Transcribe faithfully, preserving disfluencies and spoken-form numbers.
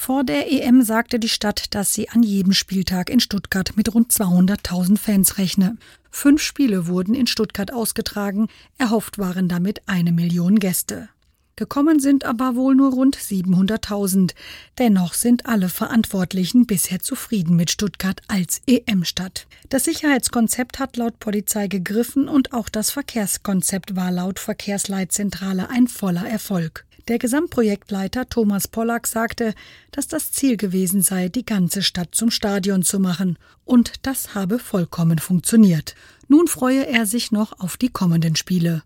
Vor der E M sagte die Stadt, dass sie an jedem Spieltag in Stuttgart mit rund zweihunderttausend Fans rechne. Fünf Spiele wurden in Stuttgart ausgetragen, erhofft waren damit eine Million Gäste. Gekommen sind aber wohl nur rund siebenhunderttausend. Dennoch sind alle Verantwortlichen bisher zufrieden mit Stuttgart als E M-Stadt. Das Sicherheitskonzept hat laut Polizei gegriffen und auch das Verkehrskonzept war laut Verkehrsleitzentrale ein voller Erfolg. Der Gesamtprojektleiter Thomas Pollack sagte, dass das Ziel gewesen sei, die ganze Stadt zum Stadion zu machen. Und das habe vollkommen funktioniert. Nun freue er sich noch auf die kommenden Spiele.